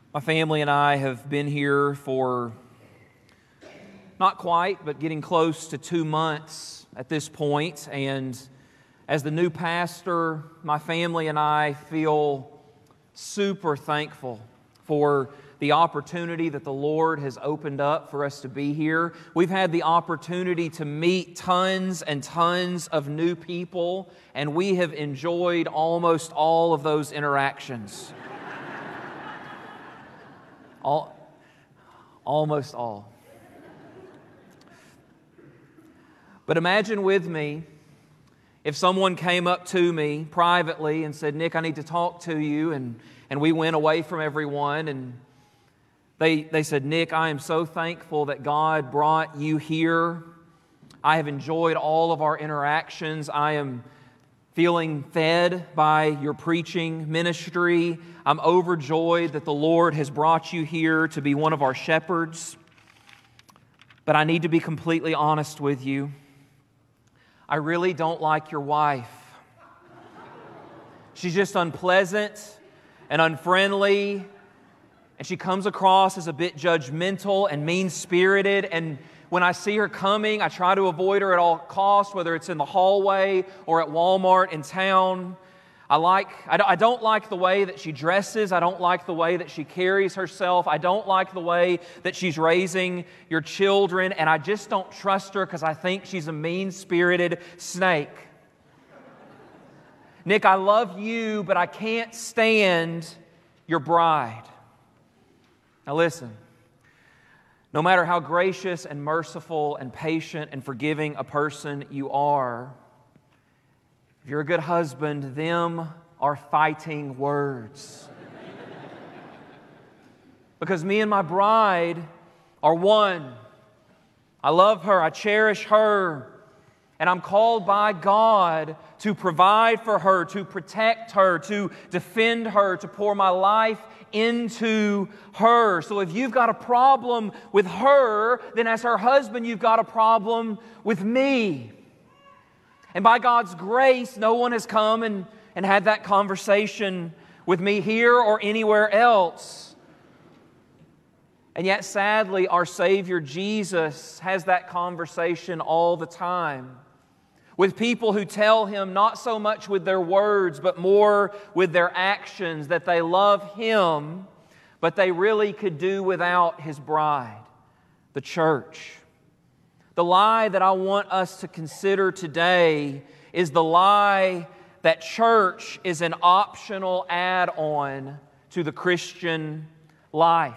My family and I have been here for not quite, but getting close to 2 months at this point. And as the new pastor, my family and I feel super thankful for the opportunity that the Lord has opened up for us to be here. We've had the opportunity to meet tons and tons of new people, and we have enjoyed almost all of those interactions. Almost all. But imagine with me if someone came up to me privately and said, "Nick, I need to talk to you," and we went away from everyone, and they said, "Nick, I am so thankful that God brought you here. I have enjoyed all of our interactions. I am feeling fed by your preaching ministry. I'm overjoyed that the Lord has brought you here to be one of our shepherds. But I need to be completely honest with you. I really don't like your wife. She's just unpleasant and unfriendly, and she comes across as a bit judgmental and mean-spirited, and when I see her coming, I try to avoid her at all costs, whether it's in the hallway or at Walmart in town. I don't like the way that she dresses. I don't like the way that she carries herself. I don't like the way that she's raising your children, and I just don't trust her because I think she's a mean-spirited snake. Nick, I love you, but I can't stand your bride." Now listen. No matter how gracious and merciful and patient and forgiving a person you are, if you're a good husband, them are fighting words. Because me and my bride are one. I love her, I cherish her, and I'm called by God to provide for her, to protect her, to defend her, to pour my life into her. So if you've got a problem with her, then as her husband, you've got a problem with me. And by God's grace, no one has come and had that conversation with me here or anywhere else. And yet, sadly, our Savior Jesus has that conversation all the time with people who tell Him not so much with their words, but more with their actions, that they love Him, but they really could do without His bride, the church. The lie that I want us to consider today is the lie that church is an optional add-on to the Christian life.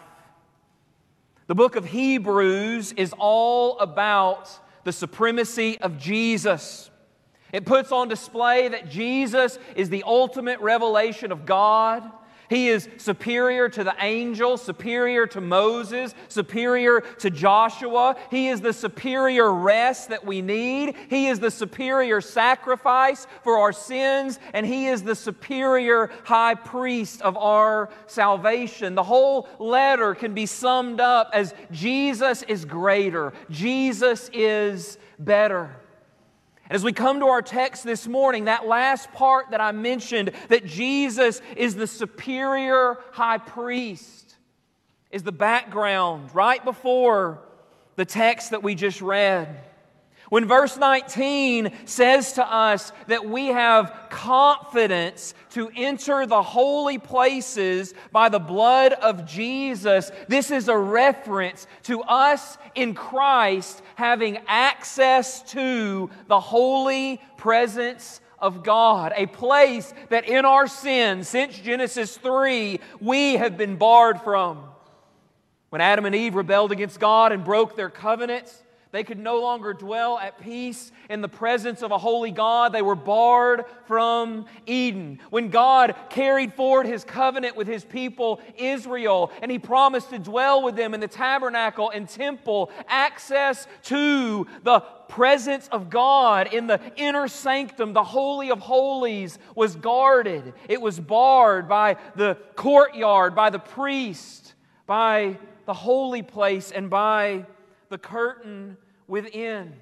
The book of Hebrews is all about the supremacy of Jesus. It puts on display that Jesus is the ultimate revelation of God. He is superior to the angels, superior to Moses, superior to Joshua. He is the superior rest that we need. He is the superior sacrifice for our sins, and He is the superior high priest of our salvation. The whole letter can be summed up as Jesus is greater. Jesus is better. As we come to our text this morning, that last part that I mentioned, that Jesus is the superior high priest, is the background right before the text that we just read. When verse 19 says to us that we have confidence to enter the holy places by the blood of Jesus, this is a reference to us in Christ having access to the holy presence of God, a place that in our sin, since Genesis 3, we have been barred from. When Adam and Eve rebelled against God and broke their covenants, they could no longer dwell at peace in the presence of a holy God. They were barred from Eden. When God carried forward His covenant with His people Israel, and He promised to dwell with them in the tabernacle and temple, access to the presence of God in the inner sanctum, the Holy of Holies, was guarded. It was barred by the courtyard, by the priest, by the holy place, and by the curtain within.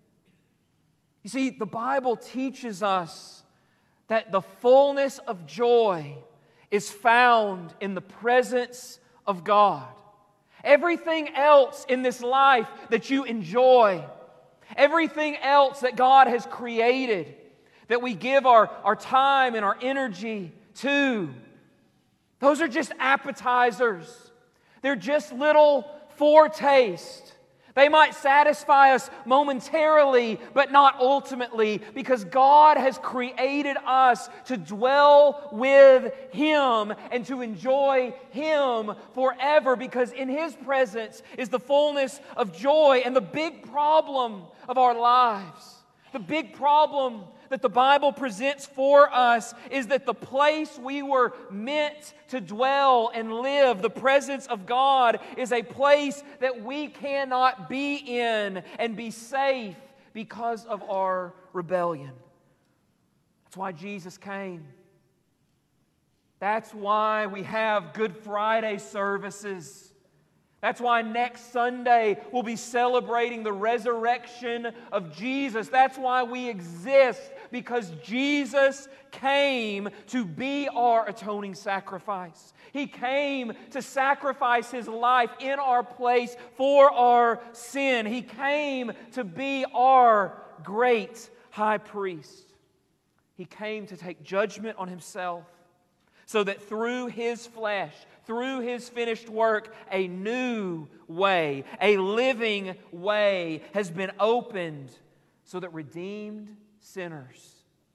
You see, the Bible teaches us that the fullness of joy is found in the presence of God. Everything else in this life that you enjoy, everything else that God has created, that we give our time and our energy to, those are just appetizers. They're just little foretaste. They might satisfy us momentarily, but not ultimately, because God has created us to dwell with Him and to enjoy Him forever, because in His presence is the fullness of joy. And the big problem of our lives, the big problem that the Bible presents for us, is that the place we were meant to dwell and live, the presence of God, is a place that we cannot be in and be safe because of our rebellion. That's why Jesus came. That's why we have Good Friday services. That's why next Sunday we'll be celebrating the resurrection of Jesus. That's why we exist, because Jesus came to be our atoning sacrifice. He came to sacrifice His life in our place for our sin. He came to be our great high priest. He came to take judgment on Himself, so that through His flesh, through His finished work, a new way, a living way has been opened, so that redeemed sinners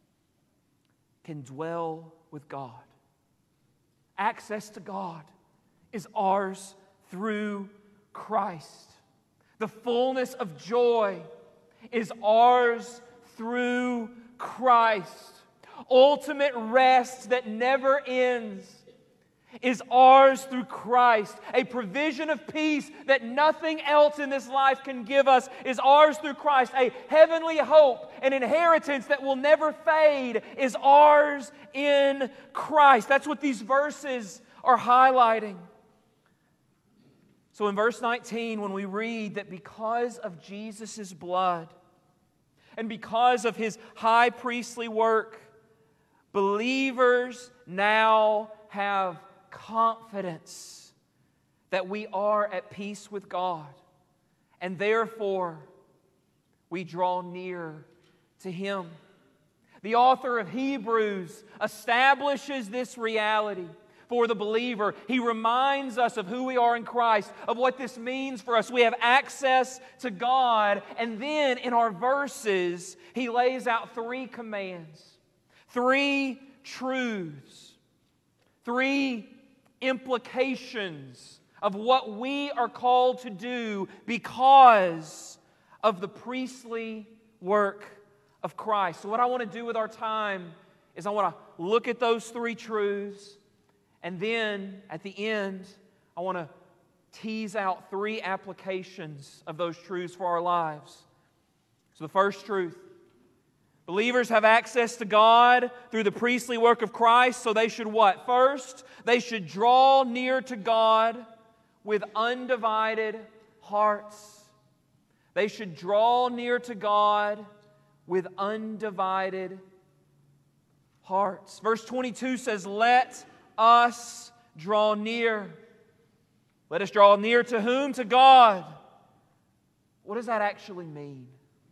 can dwell with God. Access to God is ours through Christ. The fullness of joy is ours through Christ. Ultimate rest that never ends is ours through Christ. A provision of peace that nothing else in this life can give us is ours through Christ. A heavenly hope, an inheritance that will never fade, is ours in Christ. That's what these verses are highlighting. So in verse 19, when we read that because of Jesus' blood and because of His high priestly work, believers now have confidence that we are at peace with God, and therefore we draw near to Him. The author of Hebrews establishes this reality for the believer. He reminds us of who we are in Christ, of what this means for us. We have access to God, and then in our verses, he lays out 3 commands, 3 truths, 3 implications of what we are called to do because of the priestly work of Christ. So what I want to do with our time is I want to look at those 3 truths, and then at the end I want to tease out 3 applications of those truths for our lives. So the first truth: believers have access to God through the priestly work of Christ, so they should what? First, they should draw near to God with undivided hearts. They should draw near to God with undivided hearts. Verse 22 says, "Let us draw near." Let us draw near to whom? To God. What does that actually mean?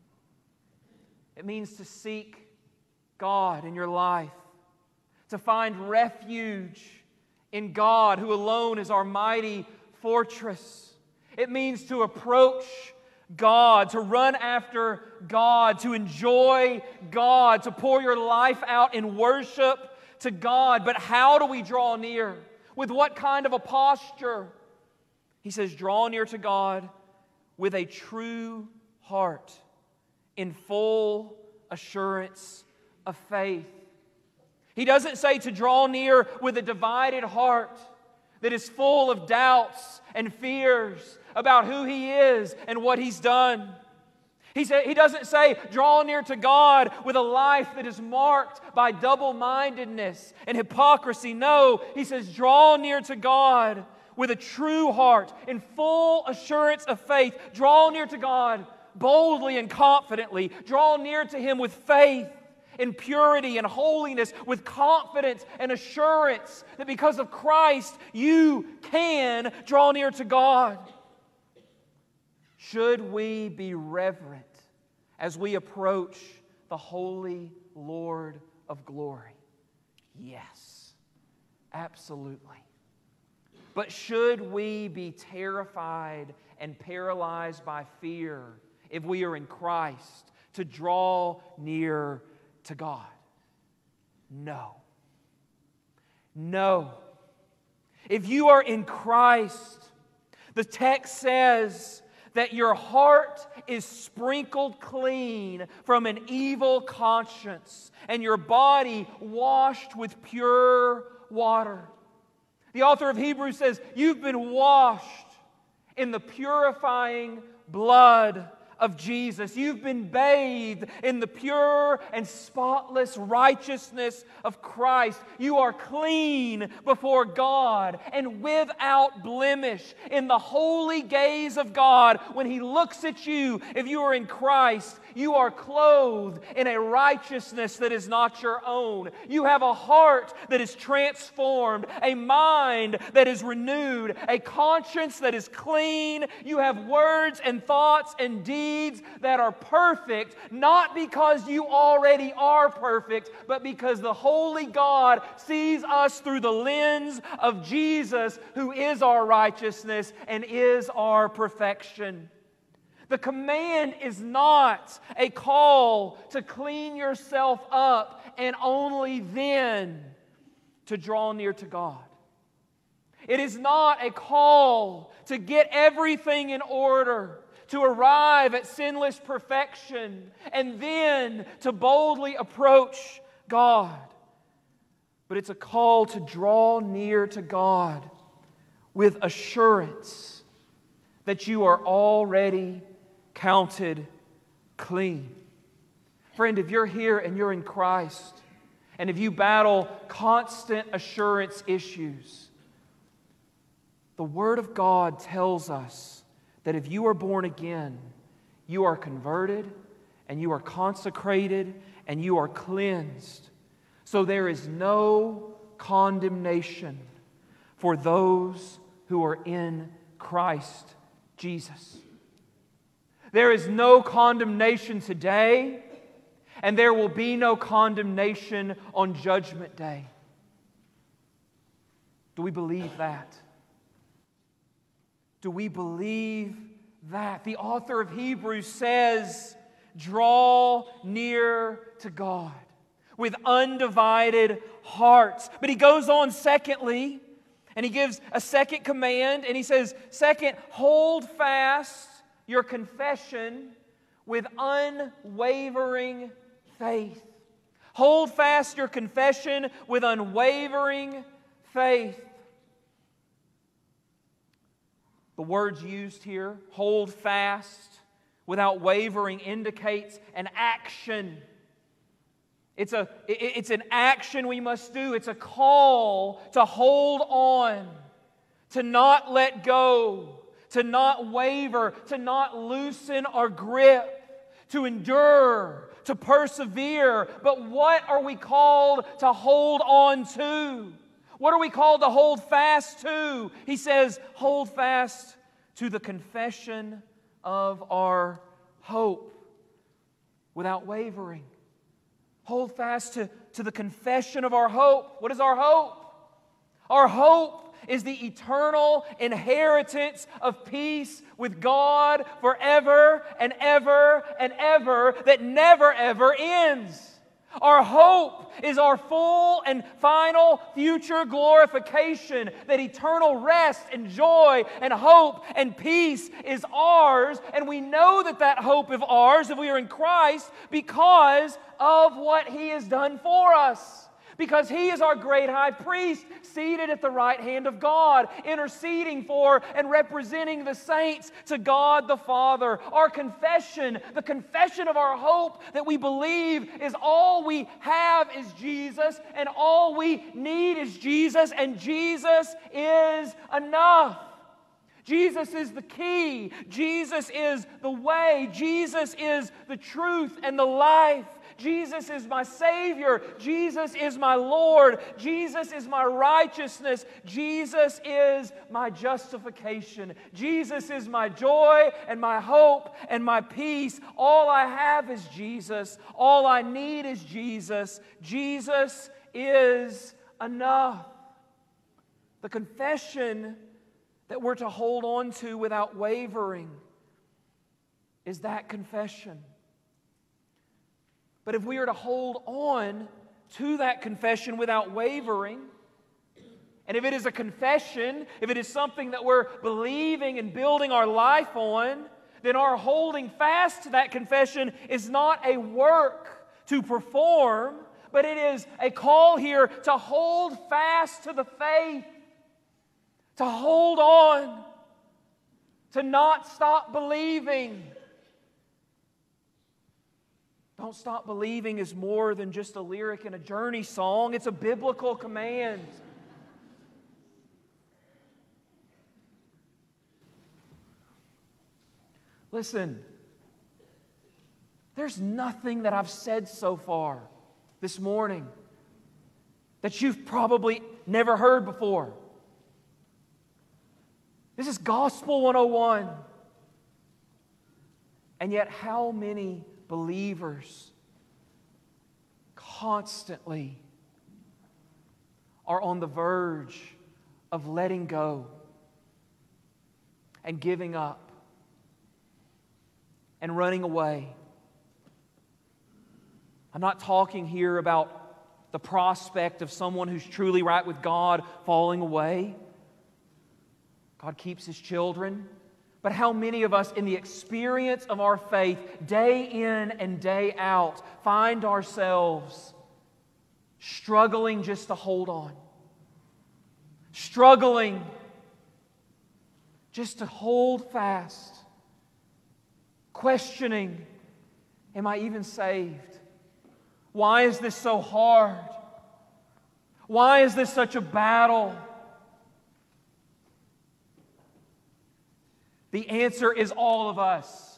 It means to seek God in your life, to find refuge in God, who alone is our mighty fortress. It means to approach God, to run after God, to enjoy God, to pour your life out in worship to God. But how do we draw near? With what kind of a posture? He says, draw near to God with a true heart, in full assurance of faith. He doesn't say to draw near with a divided heart that is full of doubts and fears about who He is and what He's done. He doesn't say draw near to God with a life that is marked by double-mindedness and hypocrisy. No, He says draw near to God with a true heart, in full assurance of faith. Draw near to God boldly and confidently. Draw near to Him with faith in purity and holiness with confidence and assurance that because of Christ, you can draw near to God. Should we be reverent as we approach the holy Lord of glory? Yes, absolutely. But should we be terrified and paralyzed by fear if we are in Christ to draw near to God? No. No. If you are in Christ, the text says that your heart is sprinkled clean from an evil conscience and your body washed with pure water. The author of Hebrews says, you've been washed in the purifying blood of Jesus. You've been bathed in the pure and spotless righteousness of Christ. You are clean before God and without blemish in the holy gaze of God. When He looks at you, if you are in Christ, you are clothed in a righteousness that is not your own. You have a heart that is transformed, a mind that is renewed, a conscience that is clean. You have words and thoughts and deeds that are perfect, not because you already are perfect, but because the holy God sees us through the lens of Jesus, who is our righteousness and is our perfection. The command is not a call to clean yourself up and only then to draw near to God. It is not a call to get everything in order, to arrive at sinless perfection, and then to boldly approach God. But it's a call to draw near to God with assurance that you are already counted clean. Friend, if you're here and you're in Christ, and if you battle constant assurance issues, the Word of God tells us that if you are born again, you are converted, and you are consecrated, and you are cleansed. So there is no condemnation for those who are in Christ Jesus. There is no condemnation today, and there will be no condemnation on Judgment Day. Do we believe that? Do we believe that? The author of Hebrews says, draw near to God with undivided hearts. But he goes on secondly, and he gives a second command, and he says, second, hold fast your confession with unwavering faith. Hold fast your confession with unwavering faith. The words used here, hold fast, without wavering, indicates an action. It's an action we must do. It's a call to hold on, to not let go, to not waver, to not loosen our grip, to endure, to persevere. But what are we called to hold on to? What are we called to hold fast to? He says, hold fast to the confession of our hope without wavering. Hold fast to the confession of our hope. What is our hope? Our hope is the eternal inheritance of peace with God forever and ever and ever that never ever ends. Our hope is our full and final future glorification, that eternal rest and joy and hope and peace is ours, and we know that that hope is ours if we are in Christ because of what He has done for us. Because He is our great high priest, seated at the right hand of God, interceding for and representing the saints to God the Father. Our confession, the confession of our hope that we believe is all we have is Jesus, and all we need is Jesus, and Jesus is enough. Jesus is the key. Jesus is the way. Jesus is the truth and the life. Jesus is my Savior. Jesus is my Lord. Jesus is my righteousness. Jesus is my justification. Jesus is my joy and my hope and my peace. All I have is Jesus. All I need is Jesus. Jesus is enough. The confession that we're to hold on to without wavering is that confession. But if we are to hold on to that confession without wavering, and if it is a confession, if it is something that we're believing and building our life on, then our holding fast to that confession is not a work to perform, but it is a call here to hold fast to the faith, to hold on, to not stop believing. Don't stop believing is more than just a lyric in a Journey song. It's a biblical command. Listen, there's nothing that I've said so far this morning that you've probably never heard before. This is Gospel 101. And yet, how many believers constantly are on the verge of letting go and giving up and running away? I'm not talking here about the prospect of someone who's truly right with God falling away. God keeps His children. But how many of us in the experience of our faith, day in and day out, find ourselves struggling just to hold on? Struggling just to hold fast. Questioning, am I even saved? Why is this so hard? Why is this such a battle? The answer is all of us.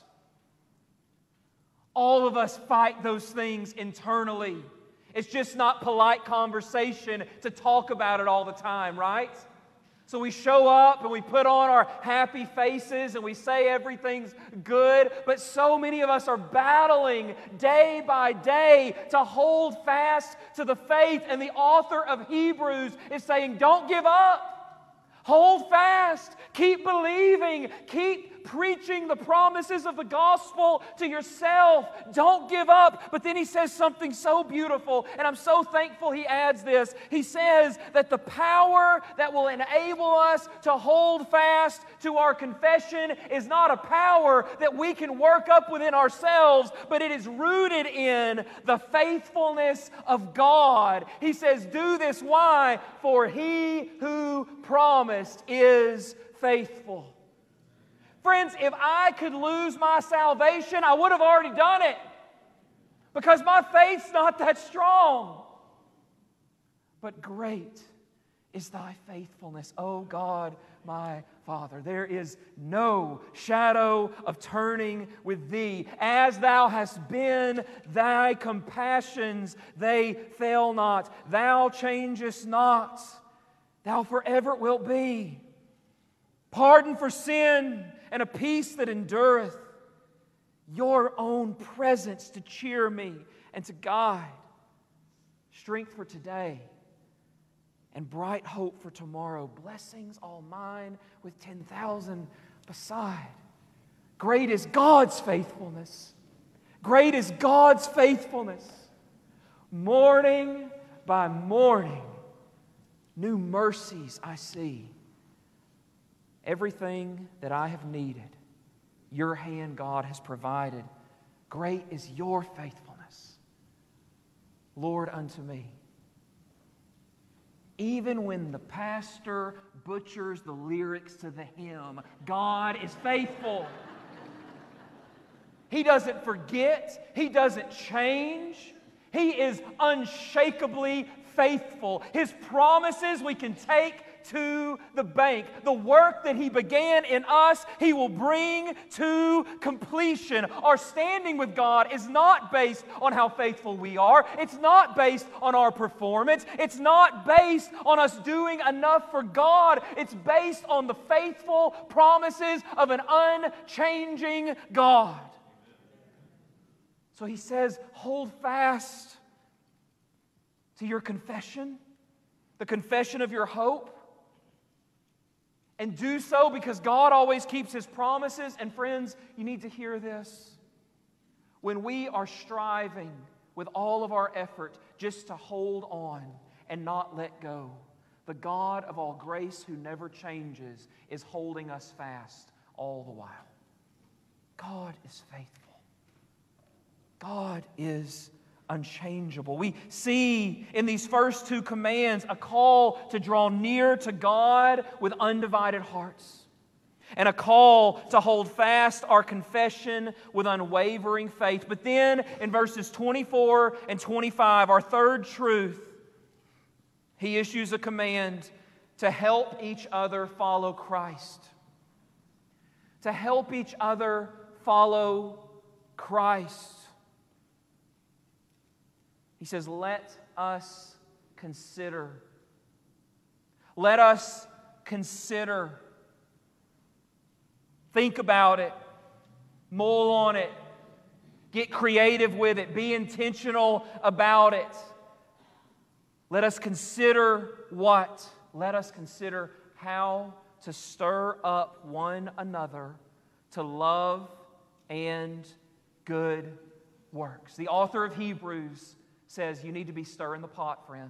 All of us fight those things internally. It's just not polite conversation to talk about it all the time, right? So we show up and we put on our happy faces and we say everything's good, but so many of us are battling day by day to hold fast to the faith. And the author of Hebrews is saying, don't give up. Hold fast. Keep believing. Keep preaching the promises of the gospel to yourself. Don't give up. But then he says something so beautiful, and I'm so thankful he adds this. He says that the power that will enable us to hold fast to our confession is not a power that we can work up within ourselves, but it is rooted in the faithfulness of God. He says, do this. Why? For He who promised is faithful. Friends, if I could lose my salvation, I would have already done it, because my faith's not that strong. But great is Thy faithfulness, O God, my Father. There is no shadow of turning with Thee. As Thou hast been, Thy compassions, they fail not. Thou changest not. Thou forever wilt be. Pardon for sin and a peace that endureth. Your own presence to cheer me and to guide. Strength for today and bright hope for tomorrow. Blessings all mine with 10,000 beside. Great is God's faithfulness. Great is God's faithfulness. Morning by morning, new mercies I see. Everything that I have needed, Your hand, God, has provided. Great is Your faithfulness, Lord, unto me. Even when the pastor butchers the lyrics to the hymn, God is faithful. He doesn't forget. He doesn't change. He is unshakably faithful. His promises we can take to the bank. The work that He began in us, He will bring to completion. Our standing with God is not based on how faithful we are. It's not based on our performance. It's not based on us doing enough for God. It's based on the faithful promises of an unchanging God. So He says, hold fast to your confession, the confession of your hope, and do so because God always keeps His promises. And friends, you need to hear this. When we are striving with all of our effort just to hold on and not let go, the God of all grace who never changes is holding us fast all the while. God is faithful. God is unchangeable. We see in these first two commands a call to draw near to God with undivided hearts, and a call to hold fast our confession with unwavering faith. But then in verses 24 and 25, our third truth, He issues a command to help each other follow Christ. To help each other follow Christ. He says, let us consider. Let us consider. Think about it. Mull on it. Get creative with it. Be intentional about it. Let us consider what? Let us consider how to stir up one another to love and good works. The author of Hebrews says you need to be stirring the pot, friend.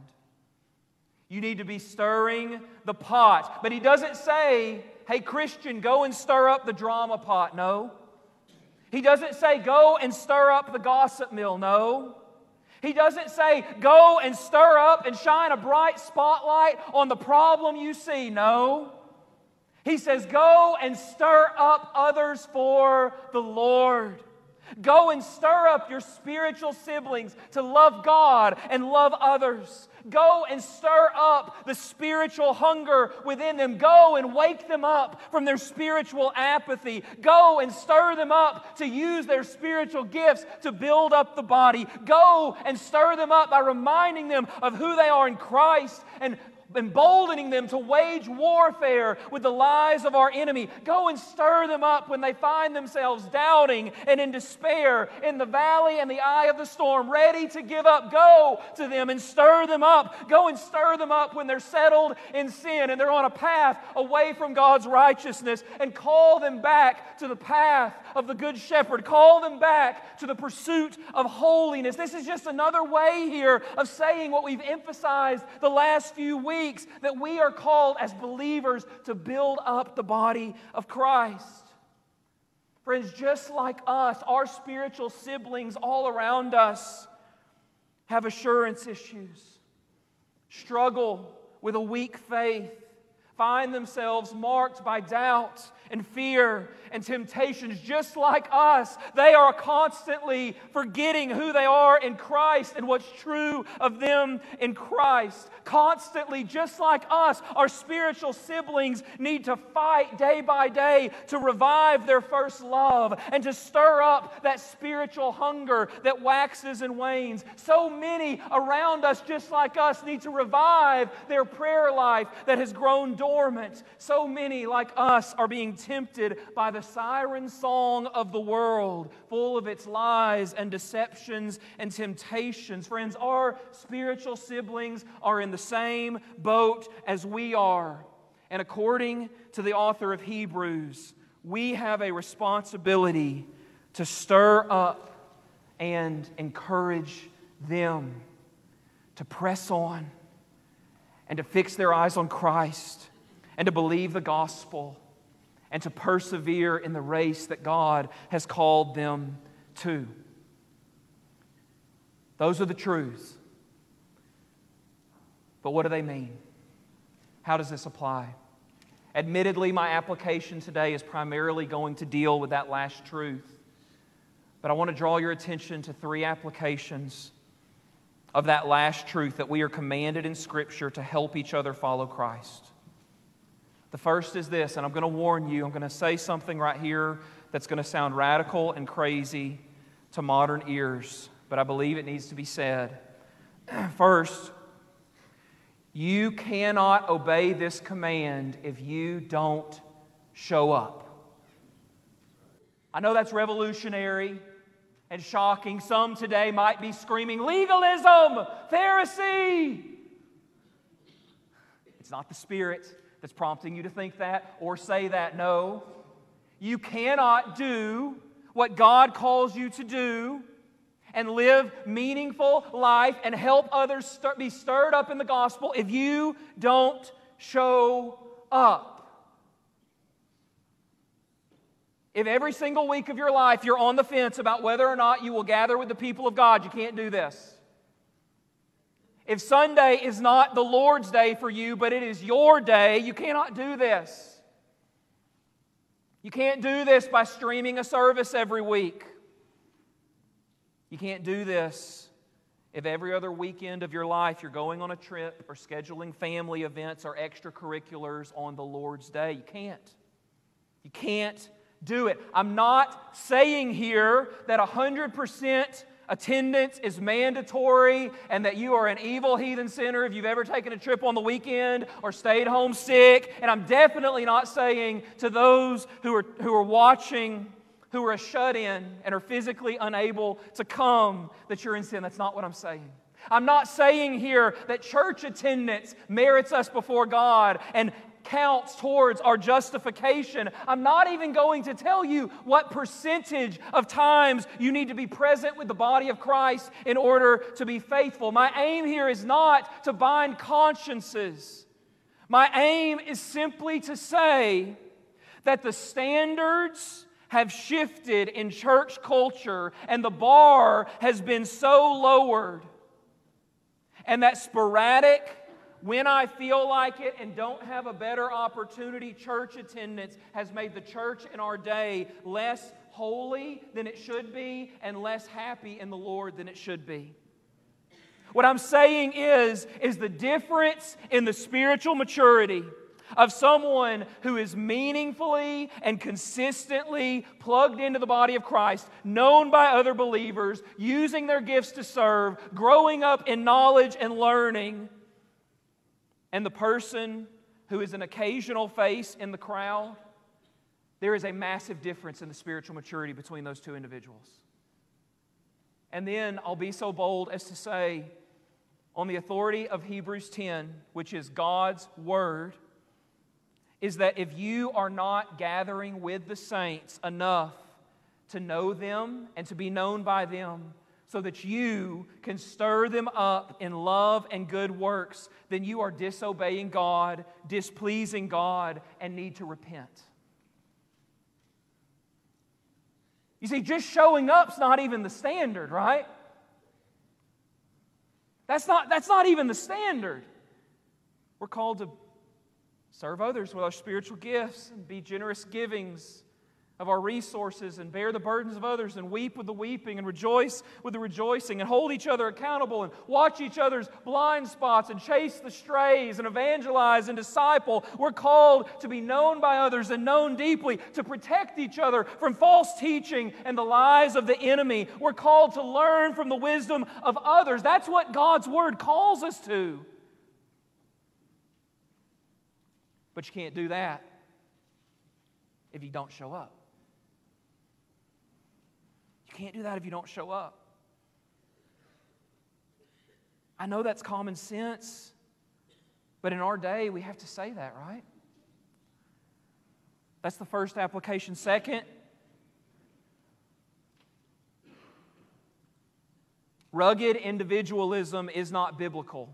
You need to be stirring the pot. But he doesn't say, hey, Christian, go and stir up the drama pot. No. He doesn't say, go and stir up the gossip mill. No. He doesn't say, go and stir up and shine a bright spotlight on the problem you see. No. He says, go and stir up others for the Lord. Go and stir up your spiritual siblings to love God and love others. Go and stir up the spiritual hunger within them. Go and wake them up from their spiritual apathy. Go and stir them up to use their spiritual gifts to build up the body. Go and stir them up by reminding them of who they are in Christ and emboldening them to wage warfare with the lies of our enemy. Go and stir them up when they find themselves doubting and in despair in the valley and the eye of the storm, ready to give up. Go to them and stir them up. Go and stir them up when they're settled in sin and they're on a path away from God's righteousness, and call them back to the path of the Good Shepherd. Call them back to the pursuit of holiness. This is just another way here of saying what we've emphasized the last few weeks, that we are called as believers to build up the body of Christ. Friends, just like us, our spiritual siblings all around us have assurance issues, struggle with a weak faith, find themselves marked by doubt and fear and temptations. Just like us, they are constantly forgetting who they are in Christ and what's true of them in Christ. Constantly, just like us, our spiritual siblings need to fight day by day to revive their first love and to stir up that spiritual hunger that waxes and wanes. So many around us, just like us, need to revive their prayer life that has grown dormant. So many, like us, are being tempted by the siren song of the world, full of its lies and deceptions and temptations. Friends, our spiritual siblings are in the same boat as we are. And according to the author of Hebrews, we have a responsibility to stir up and encourage them to press on and to fix their eyes on Christ and to believe the gospel and to persevere in the race that God has called them to. Those are the truths. But what do they mean? How does this apply? Admittedly, my application today is primarily going to deal with that last truth. But I want to draw your attention to three applications of that last truth that we are commanded in Scripture to help each other follow Christ. The first is this, and I'm going to warn you, I'm going to say something right here that's going to sound radical and crazy to modern ears, but I believe it needs to be said. First, you cannot obey this command if you don't show up. I know that's revolutionary and shocking. Some today might be screaming, legalism, Pharisee. It's not the Spirit that's prompting you to think that or say that. No. You cannot do what God calls you to do and live meaningful life and help others be stirred up in the gospel if you don't show up. If every single week of your life you're on the fence about whether or not you will gather with the people of God, you can't do this. If Sunday is not the Lord's day for you, but it is your day, you cannot do this. You can't do this by streaming a service every week. You can't do this if every other weekend of your life you're going on a trip or scheduling family events or extracurriculars on the Lord's day. You can't. You can't do it. I'm not saying here that 100% attendance is mandatory and that you are an evil heathen sinner if you've ever taken a trip on the weekend or stayed home sick. And I'm definitely not saying to those who are watching, who are shut-in and are physically unable to come, that you're in sin. That's not what I'm saying. I'm not saying here that church attendance merits us before God and counts towards our justification. I'm not even going to tell you what percentage of times you need to be present with the body of Christ in order to be faithful. My aim here is not to bind consciences. My aim is simply to say that the standards have shifted in church culture and the bar has been so lowered, and that sporadic, when I feel like it and don't have a better opportunity, church attendance has made the church in our day less holy than it should be and less happy in the Lord than it should be. What I'm saying is the difference in the spiritual maturity of someone who is meaningfully and consistently plugged into the body of Christ, known by other believers, using their gifts to serve, growing up in knowledge and learning, and the person who is an occasional face in the crowd. There is a massive difference in the spiritual maturity between those two individuals. And then I'll be so bold as to say, on the authority of Hebrews 10, which is God's Word, is that if you are not gathering with the saints enough to know them and to be known by them so that you can stir them up in love and good works, then you are disobeying God, displeasing God, and need to repent. You see, just showing up's not even the standard, right? That's not even the standard. We're called to serve others with our spiritual gifts and be generous givings of our resources and bear the burdens of others and weep with the weeping and rejoice with the rejoicing and hold each other accountable and watch each other's blind spots and chase the strays and evangelize and disciple. We're called to be known by others and known deeply, to protect each other from false teaching and the lies of the enemy. We're called to learn from the wisdom of others. That's what God's Word calls us to. But you can't do that if you don't show up. You can't do that if you don't show up. I know that's common sense, but in our day, we have to say that, right? That's the first application. Second, rugged individualism is not biblical.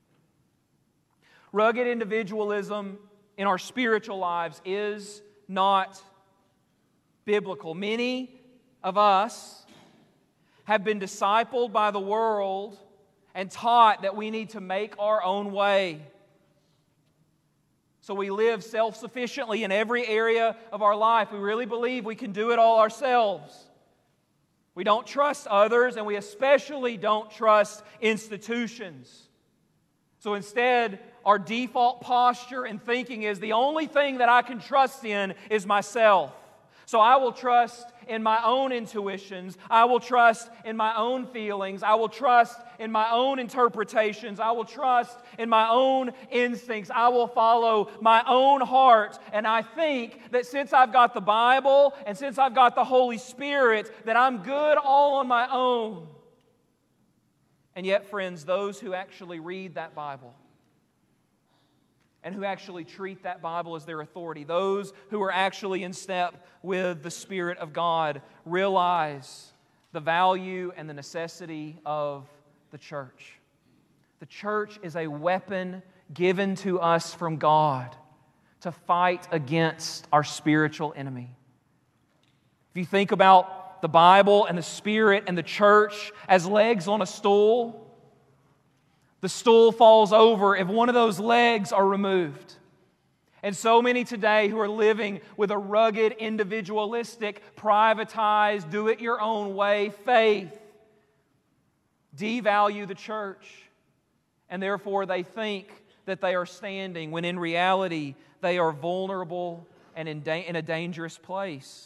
Rugged individualism in our spiritual lives is not biblical. Many of us have been discipled by the world and taught that we need to make our own way. So we live self-sufficiently in every area of our life. We really believe we can do it all ourselves. We don't trust others, and we especially don't trust institutions. So instead, our default posture and thinking is the only thing that I can trust in is myself. So I will trust in my own intuitions. I will trust in my own feelings. I will trust in my own interpretations. I will trust in my own instincts. I will follow my own heart. And I think that since I've got the Bible and since I've got the Holy Spirit, that I'm good all on my own. And yet, friends, those who actually read that Bible and who actually treat that Bible as their authority, those who are actually in step with the Spirit of God, realize the value and the necessity of the church. The church is a weapon given to us from God to fight against our spiritual enemy. If you think about the Bible and the Spirit and the church as legs on a stool, the stool falls over if one of those legs are removed. And so many today who are living with a rugged, individualistic, privatized, do-it-your-own-way faith devalue the church, and therefore they think that they are standing when in reality they are vulnerable and in a dangerous place.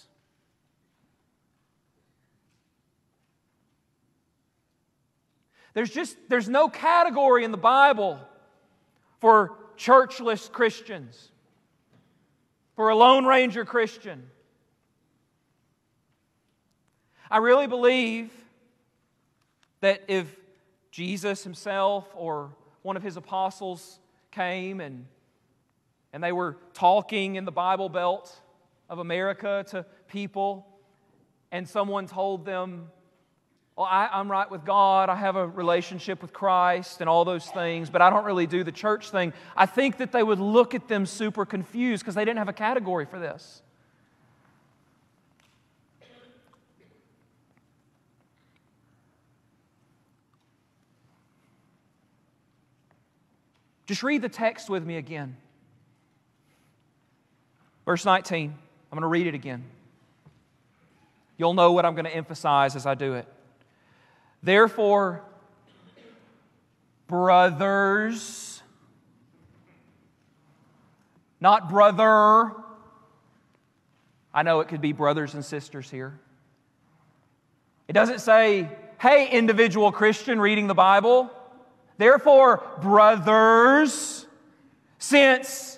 There's no category in the Bible for churchless Christians, for a Lone Ranger Christian. I really believe that if Jesus Himself or one of His apostles came and they were talking in the Bible Belt of America to people, and someone told them, well, I'm right with God, I have a relationship with Christ and all those things, but I don't really do the church thing, I think that they would look at them super confused because they didn't have a category for this. Just read the text with me again. Verse 19. I'm going to read it again. You'll know what I'm going to emphasize as I do it. Therefore, brothers, not brother. I know it could be brothers and sisters here. It doesn't say, hey, individual Christian reading the Bible. Therefore, brothers, since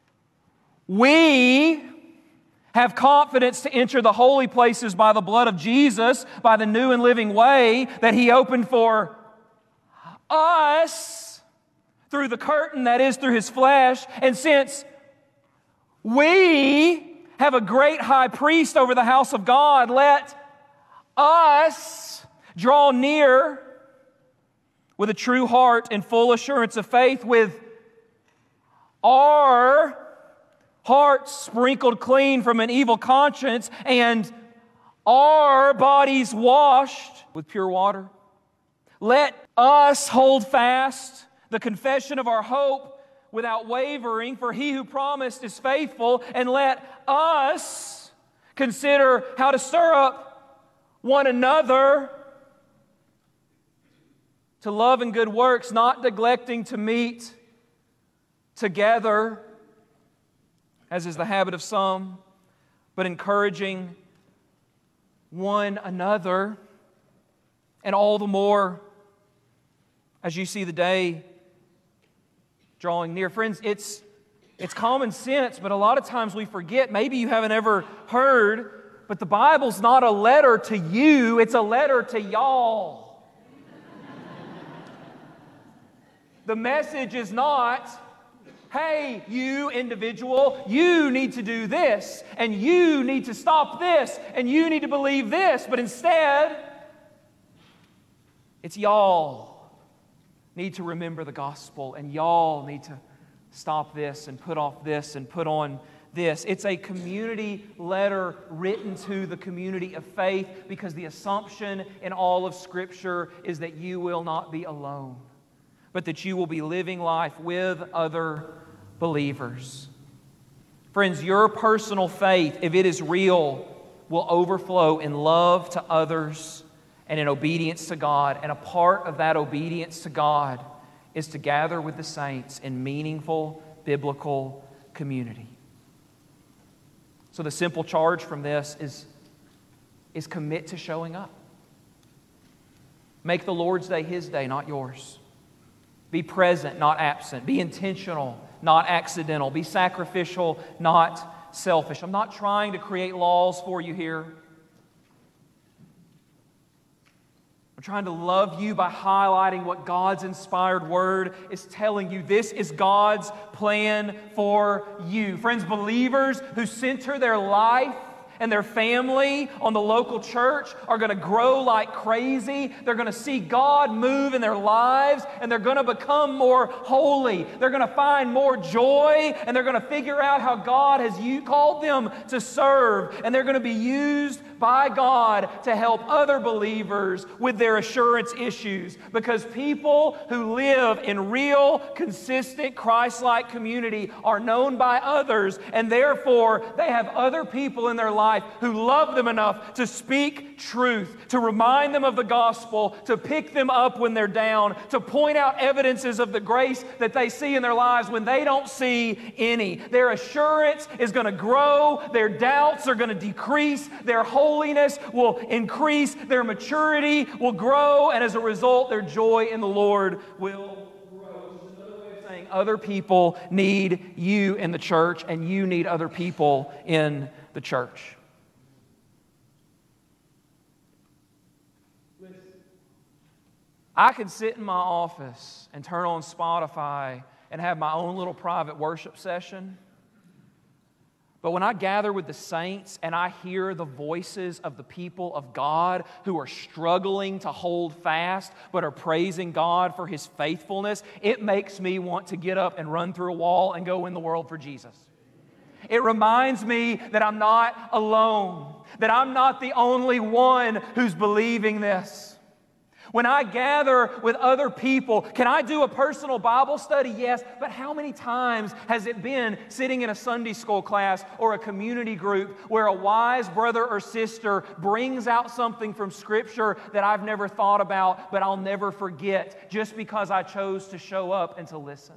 we have confidence to enter the holy places by the blood of Jesus, by the new and living way that He opened for us through the curtain, that is, through His flesh. And since we have a great high priest over the house of God, let us draw near with a true heart and full assurance of faith, with our hearts sprinkled clean from an evil conscience and our bodies washed with pure water. Let us hold fast the confession of our hope without wavering, for He who promised is faithful. And let us consider how to stir up one another to love and good works, not neglecting to meet together, as is the habit of some, but encouraging one another, and all the more as you see the day drawing near. Friends, it's common sense, but a lot of times we forget. Maybe you haven't ever heard, but the Bible's not a letter to you, it's a letter to y'all. The message is not, hey, you individual, you need to do this, and you need to stop this, and you need to believe this. But instead, it's y'all need to remember the gospel, and y'all need to stop this and put off this and put on this. It's a community letter written to the community of faith, because the assumption in all of Scripture is that you will not be alone, but that you will be living life with other believers. Friends, your personal faith, if it is real, will overflow in love to others and in obedience to God. And a part of that obedience to God is to gather with the saints in meaningful biblical community. So the simple charge from this is commit to showing up. Make the Lord's Day His day, not yours. Be present, not absent. Be intentional, not accidental. Be sacrificial, not selfish. I'm not trying to create laws for you here. I'm trying to love you by highlighting what God's inspired Word is telling you. This is God's plan for you. Friends, believers who center their life and their family on the local church are going to grow like crazy. They're going to see God move in their lives, and they're going to become more holy. They're going to find more joy, and they're going to figure out how God has called them to serve. And they're going to be used by God to help other believers with their assurance issues. Because people who live in real, consistent, Christ-like community are known by others, and therefore they have other people in their life who love them enough to speak truth, to remind them of the gospel, to pick them up when they're down, to point out evidences of the grace that they see in their lives when they don't see any. Their assurance is going to grow, their doubts are going to decrease, their holiness will increase, their maturity will grow, and as a result, their joy in the Lord will grow. Which is another way of saying other people need you in the church, and you need other people in the church. I can sit in my office and turn on Spotify and have my own little private worship session. But when I gather with the saints and I hear the voices of the people of God who are struggling to hold fast but are praising God for His faithfulness, it makes me want to get up and run through a wall and go in the world for Jesus. It reminds me that I'm not alone, that I'm not the only one who's believing this. When I gather with other people, can I do a personal Bible study? Yes, but how many times has it been sitting in a Sunday school class or a community group where a wise brother or sister brings out something from Scripture that I've never thought about, but I'll never forget just because I chose to show up and to listen?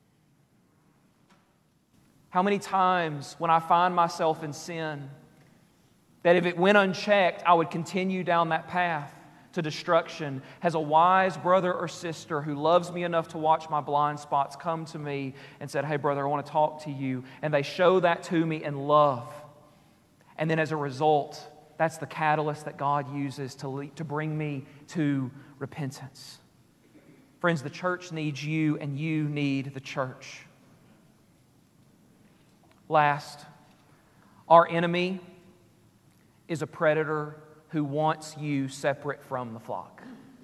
How many times when I find myself in sin, that if it went unchecked, I would continue down that path to destruction, has a wise brother or sister who loves me enough to watch my blind spots come to me and said, "Hey brother, I want to talk to you." And they show that to me in love. And then as a result, that's the catalyst that God uses to bring me to repentance. Friends, the church needs you and you need the church. Last, our enemy is a predator who wants you separate from the flock.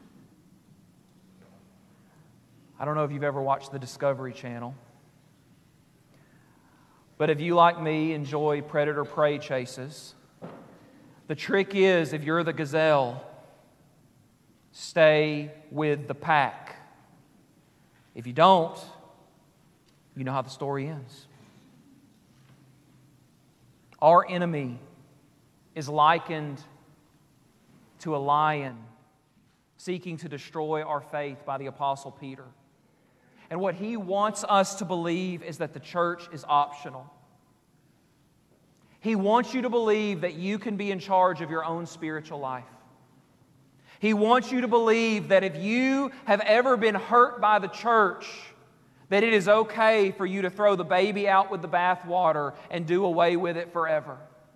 I don't know if you've ever watched the Discovery Channel, but if you, like me, enjoy predator-prey chases, the trick is, if you're the gazelle, stay with the pack. If you don't, you know how the story ends. Our enemy is likened to a lion seeking to destroy our faith by the Apostle Peter. And what he wants us to believe is that the church is optional. He wants you to believe that you can be in charge of your own spiritual life. He wants you to believe that if you have ever been hurt by the church, that it is okay for you to throw the baby out with the bathwater and do away with it forever.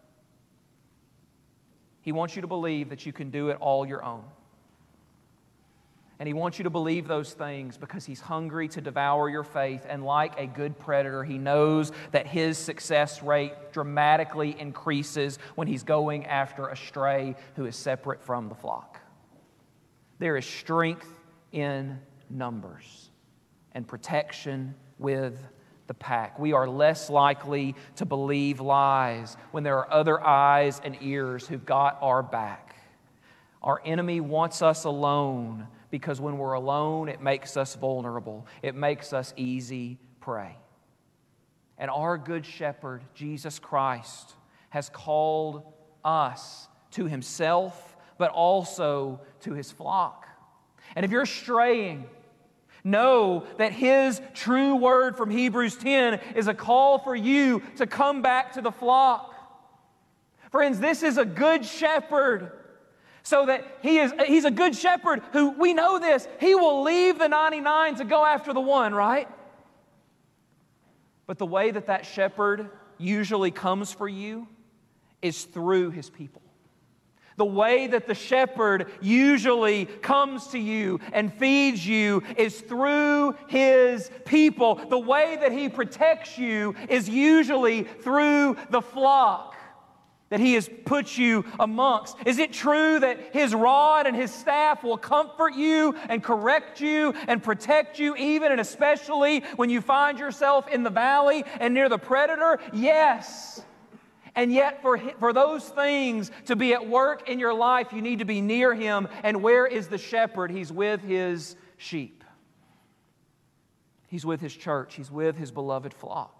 He wants you to believe that you can do it all your own. And He wants you to believe those things because He's hungry to devour your faith. And like a good predator, He knows that His success rate dramatically increases when He's going after a stray who is separate from the flock. There is strength in numbers and protection with the pack. We are less likely to believe lies when there are other eyes and ears who've got our back. Our enemy wants us alone because when we're alone, it makes us vulnerable. It makes us easy prey. And our good shepherd, Jesus Christ, has called us to Himself, but also to His flock. And if you're straying, Know that His true word from Hebrews 10 is a call for you to come back to the flock. Friends, this is a good shepherd. So that He's a good shepherd who, we know this, He will leave the 99 to go after the one, right? But the way that that shepherd usually comes for you is through His people. The way that the shepherd usually comes to you and feeds you is through His people. The way that He protects you is usually through the flock that He has put you amongst. Is it true that His rod and His staff will comfort you and correct you and protect you, even and especially when you find yourself in the valley and near the predator? Yes. And yet for those things to be at work in your life, you need to be near Him. And where is the shepherd? He's with His sheep. He's with His church. He's with His beloved flock.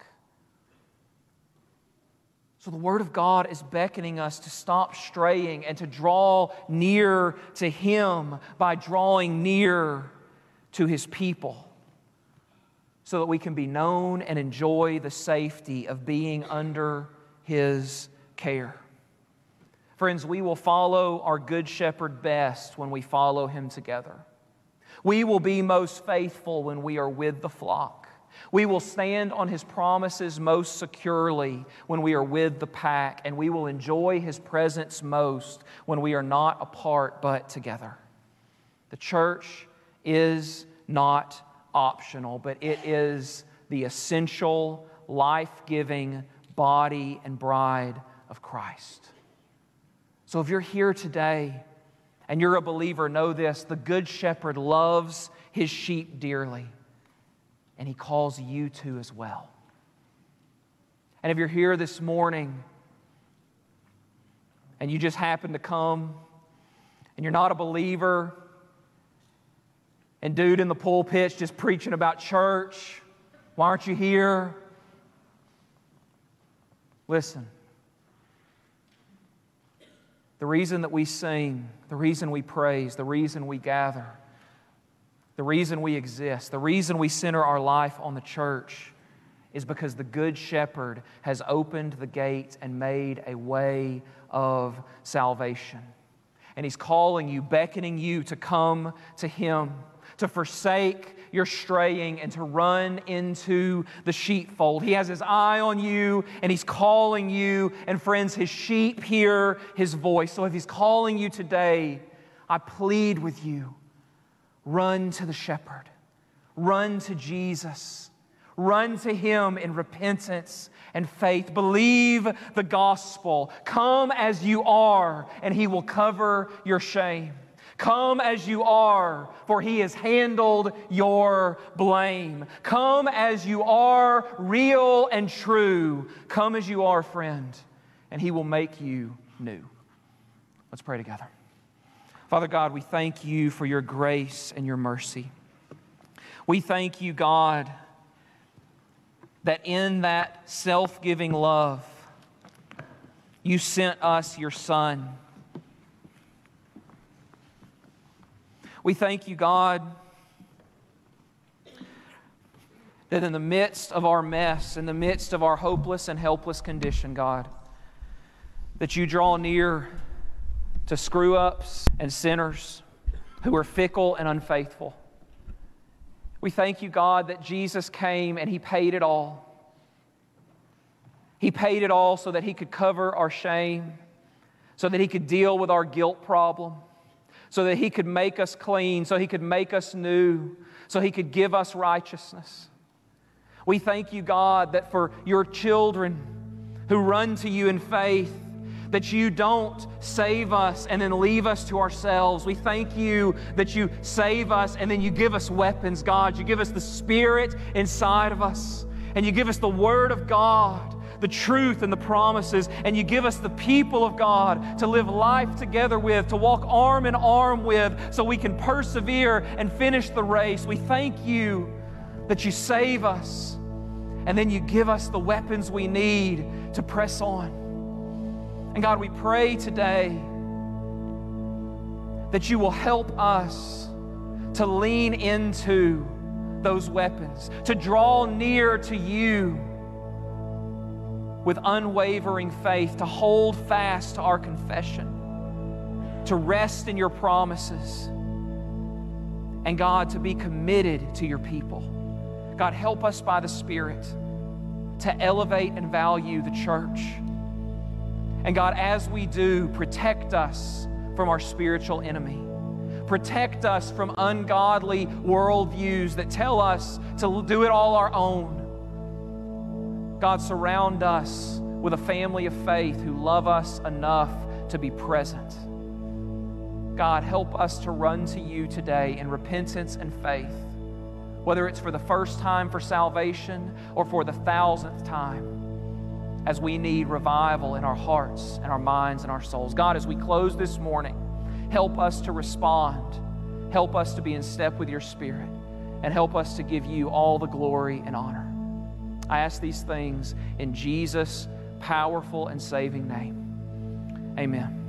So the Word of God is beckoning us to stop straying and to draw near to Him by drawing near to His people, so that we can be known and enjoy the safety of being under His care. Friends, we will follow our Good Shepherd best when we follow Him together. We will be most faithful when we are with the flock. We will stand on His promises most securely when we are with the pack, and we will enjoy His presence most when we are not apart but together. The church is not optional, but it is the essential, life-giving body and bride of Christ. So if you're here today and you're a believer, know this: the Good Shepherd loves His sheep dearly, and He calls you to as well. And if you're here this morning and you just happen to come and you're not a believer, and dude in the pulpit's just preaching about church, why aren't you here? Listen, the reason that we sing, the reason we praise, the reason we gather, the reason we exist, the reason we center our life on the church is because the Good Shepherd has opened the gate and made a way of salvation. And He's calling you, beckoning you to come to Him, to forsake your straying and to run into the sheepfold. He has His eye on you and He's calling you. And friends, His sheep hear His voice. So if He's calling you today, I plead with you, run to the shepherd. Run to Jesus. Run to Him in repentance and faith. Believe the gospel. Come as you are, and He will cover your shame. Come as you are, for He has handled your blame. Come as you are, real and true. Come as you are, friend, and He will make you new. Let's pray together. Father God, we thank You for Your grace and Your mercy. We thank You, God, that in that self-giving love, You sent us Your Son. We thank You, God, that in the midst of our mess, in the midst of our hopeless and helpless condition, God, that You draw near to screw-ups and sinners who are fickle and unfaithful. We thank You, God, that Jesus came and He paid it all. He paid it all so that He could cover our shame, so that He could deal with our guilt problem, so that He could make us clean, so He could make us new, so He could give us righteousness. We thank You, God, that for Your children who run to You in faith, that You don't save us and then leave us to ourselves. We thank You that You save us and then You give us weapons, God. You give us the Spirit inside of us, and You give us the Word of God, the truth and the promises, and You give us the people of God to live life together with, to walk arm in arm with, so we can persevere and finish the race. We thank You that You save us, and then You give us the weapons we need to press on. And God, we pray today that You will help us to lean into those weapons, to draw near to You with unwavering faith, to hold fast to our confession, to rest in Your promises, and God, to be committed to Your people. God, help us by the Spirit to elevate and value the church. And God, as we do, protect us from our spiritual enemy. Protect us from ungodly worldviews that tell us to do it all our own. God, surround us with a family of faith who love us enough to be present. God, help us to run to You today in repentance and faith, whether it's for the first time for salvation or for the 1,000th time, as we need revival in our hearts and our minds and our souls. God, as we close this morning, help us to respond. Help us to be in step with Your Spirit, and help us to give You all the glory and honor. I ask these things in Jesus' powerful and saving name. Amen.